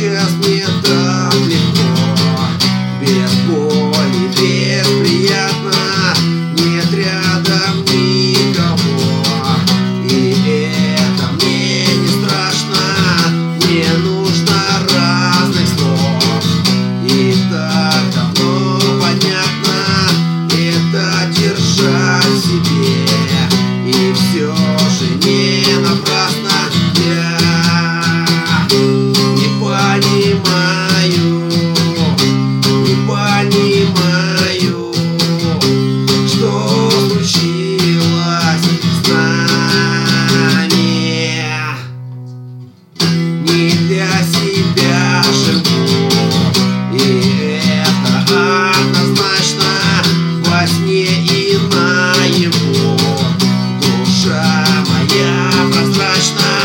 сейчас мне так легко, без боли, без приятно, нет рядом никого. И это мне не страшно, мне нужно разных слов. И так давно понятно, это держать в себе. И все же не напрасно. Я не понимаю, что случилось с нами. Не для себя живу, и это однозначно, во сне и наяву. Душа моя прозрачна,